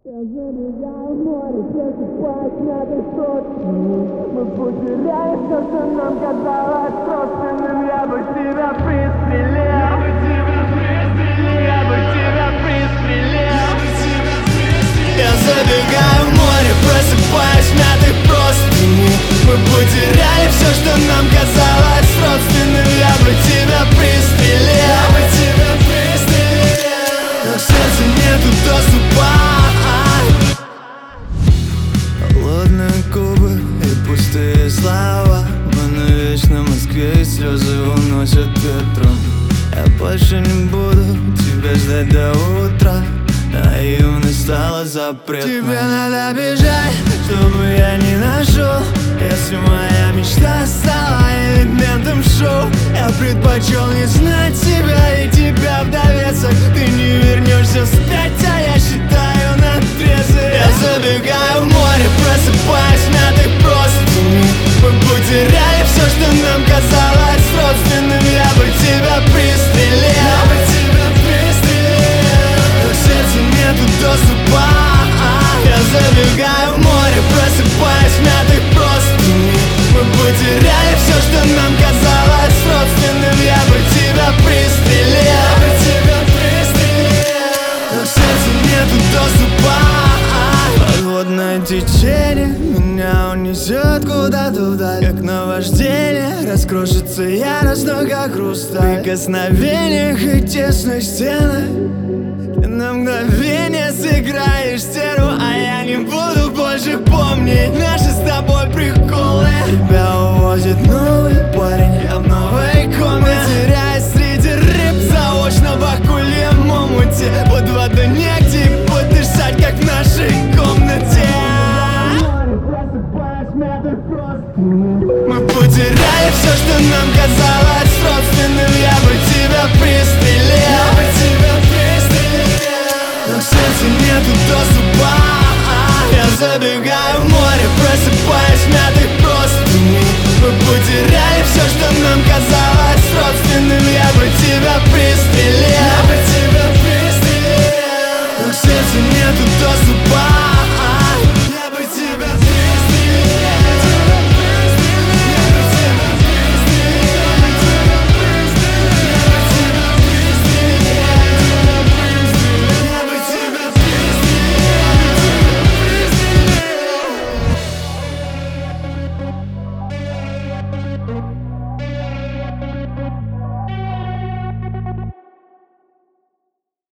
Я забегаю в море, просыпаюсь на доске. Мы потеряли все, что нам казалось родственным. Я бы тебя пристрелил. Я бы тебя пристрелил. Я бы тебя пристрелил. Я забегаю в море, просыпаюсь мятых простыней. Мы потеряли все, что нам казалось родственным. Я бы тебя пристрелил. Я бы тебя пристрелил. Но к сердцу нету доступа. Холодные губы и пустые слова. Мы навечно в Москве и слезы уносят ветром. Я больше не буду тебя ждать до утра. Наивность стала запретной. Тебе надо бежать, чтобы я не нашел. Если моя мечта стала элементом шоу, я предпочел не знать тебя и тебя в довесок. Ты не вернешься вспять, а я считаю надрезы. Я забегаю в море, просыпаюсь мятых простыней. Мы потеряли все, что нам казалось родственным. Я бы тебя пристрелил. Я бы тебя пристрелил. Но к сердцу нету доступа. Я забегаю в море, просыпаюсь мятых простыней. Мы потеряли все, что нам казалось родственным. Я бы тебя пристрелил. Я бы тебя пристрелил. Но к сердцу нету доступа. Подводное течение меня унесет куда-то вдаль, как наваждение. Раскрошится яростно, как хрусталь. В прикосновениях и тесной стены ты на мгновение сыграешь стерву, а я не буду больше помнить наши с тобой приколы. Тебя увозит новый парень, я в новой комнате, теряясь среди рыб заочно в акульем омуте. Под водой негде и подышать, как в нашей комнате. Мы потеряли все, что нам казалось родственным. Я бы тебя пристрелил. Я бы тебя пристрелил. Но к сердцу нету доступа. Я забегаю в море, просыпаюсь мятых простыней. Мы потеряли все, что нам казалось родственным. Я бы тебя пристрелил.